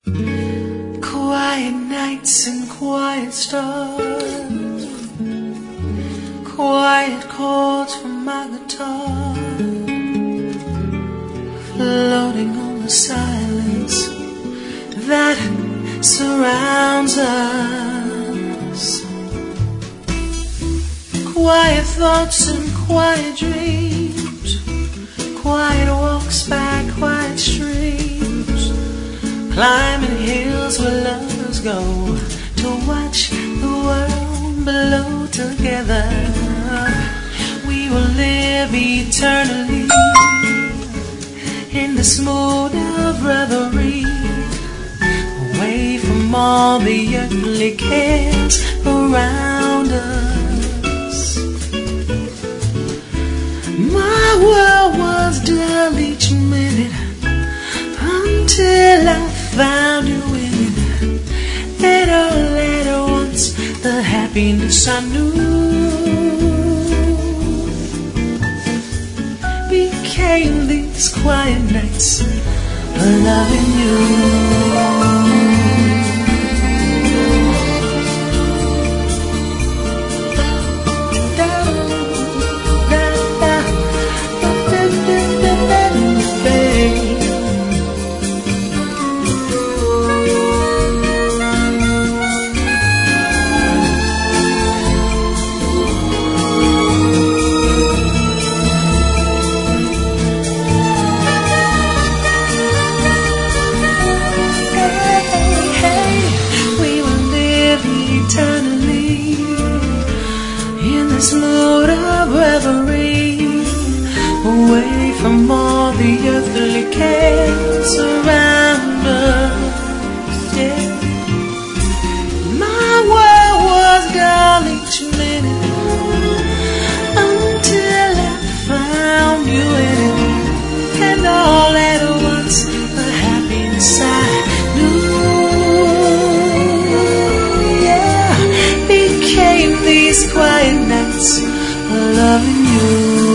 Quiet nights and quiet stars, quiet chords from my guitar, floating on the silence that surrounds us. Quiet thoughts and quiet dreams, quiet walks by quiet streams, climbing hills where lovers go to watch the world below together. We will live eternally in this mood of revelry, away from all the earthly cares around us. My world was dull each minute until I found you in it. And all at once the happiness I knew became these quiet nights of loving you. This mood of reverie, away from all the earthly cares around us. Yeah. My world was dull each minute until I found you in it, and all at once the happiness I knew, yeah, became these quiet nights of loving you.